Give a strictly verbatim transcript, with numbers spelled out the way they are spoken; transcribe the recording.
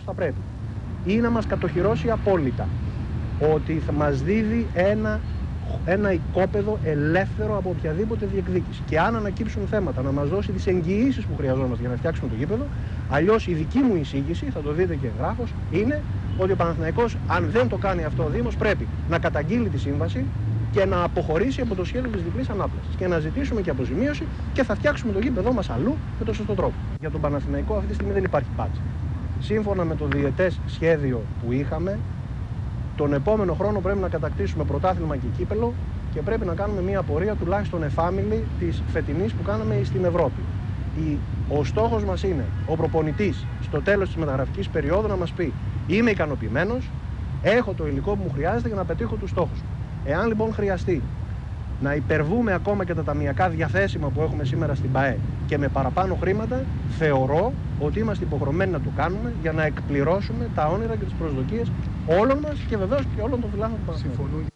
όπως θα πρέπει ή να μας κατοχυρώσει απόλυτα ότι θα μας δίδει ένα, ένα οικόπεδο ελεύθερο από οποιαδήποτε διεκδίκηση. Και αν ανακύψουν θέματα, να μας δώσει τις εγγυήσεις που χρειαζόμαστε για να φτιάξουμε το γήπεδο. Αλλιώς η δική μου εισήγηση, θα το δείτε και εγγράφος, είναι ότι ο Παναθηναϊκός, αν δεν το κάνει αυτό ο Δήμος, πρέπει να καταγγείλει τη σύμβαση και να αποχωρήσει από το σχέδιο της διπλής ανάπλασης και να ζητήσουμε και αποζημίωση και θα φτιάξουμε το γήπεδό μας αλλού με τον σωστό τρόπο. Για τον Παναθηναϊκό αυτή τη στιγμή δεν υπάρχει πάτσα. Σύμφωνα με το διετές σχέδιο που είχαμε, τον επόμενο χρόνο πρέπει να κατακτήσουμε πρωτάθλημα και κύπελο και πρέπει να κάνουμε μια πορεία τουλάχιστον εφάμιλη της φετινής που κάναμε στην Ευρώπη. Η, ο στόχος μας είναι ο προπονητής στο τέλος της μεταγραφικής περίοδου να μας πει: είμαι ικανοποιημένος, έχω το υλικό που μου χρειάζεται για να πετύχω τους στόχους μου. Εάν λοιπόν χρειαστεί να υπερβούμε ακόμα και τα ταμιακά διαθέσιμα που έχουμε σήμερα στην ΠΑΕ και με παραπάνω χρήματα, θεωρώ ότι είμαστε υποχρεωμένοι να το κάνουμε για να εκπληρώσουμε τα όνειρα και τις προσδοκίες όλων μας και βεβαίως και όλων των φιλάθλων που μας.